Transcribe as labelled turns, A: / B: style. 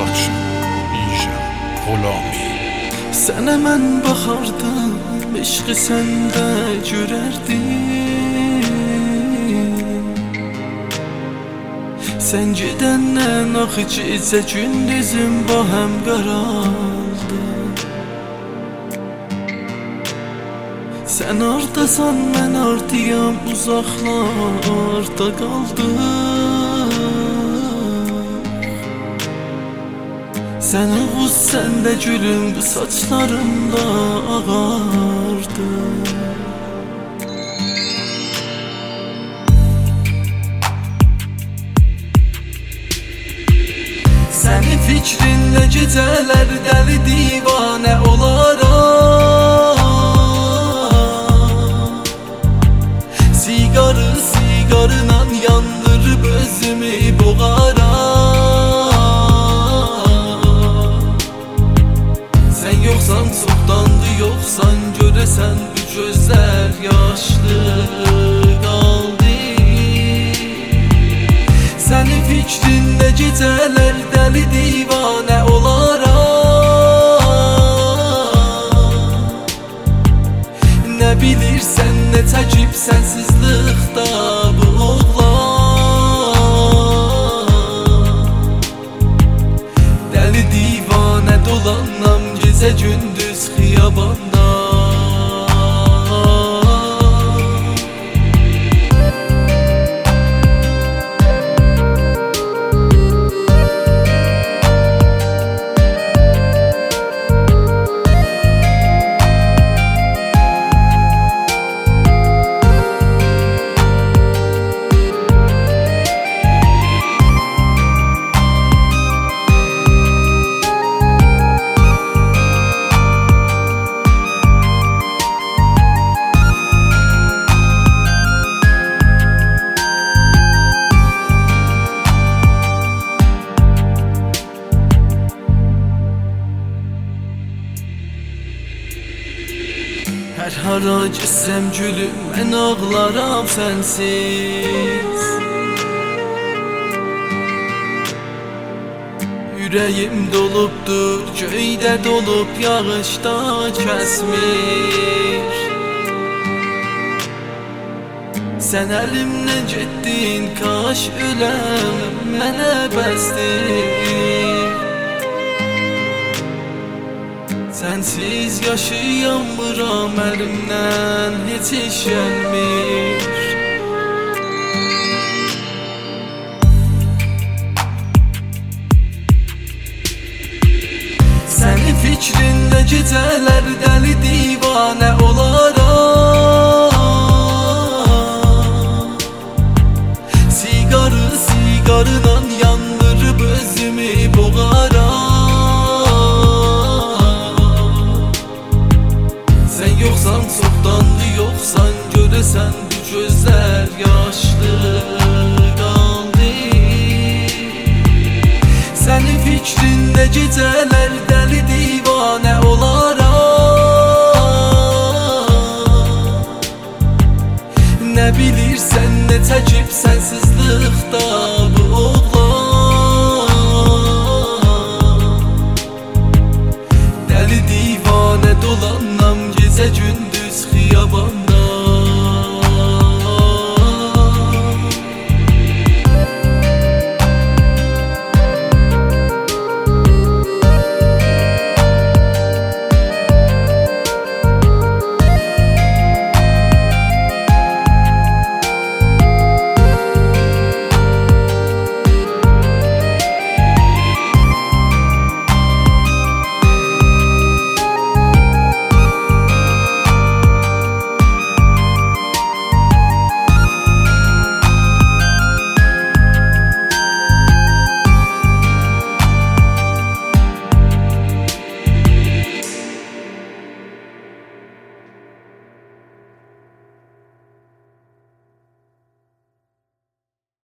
A: üçün deyirəm Gülami.
B: Sənə mən baxardım, eşqi səndə görərdim. Sən gedəndən axı gecə gündüzüm bahəm qaraldı. Sən ardasan, mən ardıyam, uzaqlarda qaldım. Sən oğuz, sən də gülüm, bu saçlarımda ağardı. Səni fikrinlə gecələr dəli divanə olaram. Sigarıyla yandırıb özümü boğaram. Sən yoxsan, çoxdandı yoxsan, görəsən bu gözlər yaşlı qaldı. Sənin fikrinlə gecələr dəli divanə olaram. Nə bilirsən, nə çəkib sənsizlikdə bu oğlan. Dəli divanə dolanam gecə gündüz xiyabanda. Hər hara gitsəm gülüm, mən ağlaram sənsiz. Ürəyim dolubdur, göydə dolub, yağışda kəsmir. Sən əlimdən getdin, kaş öləm mənə bəsdir. Sənsiz yaşayamıram, əlimdən heç iş gəlmir. Sənin fikrinlə gecələr dəli divanə olaram. Sigarıyla yandırıb özümü boğaram. Yoxsan, çoxdandı yoxsan, görəsən bu gözlər yaşlı qaldı. Sənin fikrində gecələr dəli divanə olaram. Nə bilirsən, nə çəkib sənsizlikdə bu oğlan. Dəli divanə dolanam gecə gündüz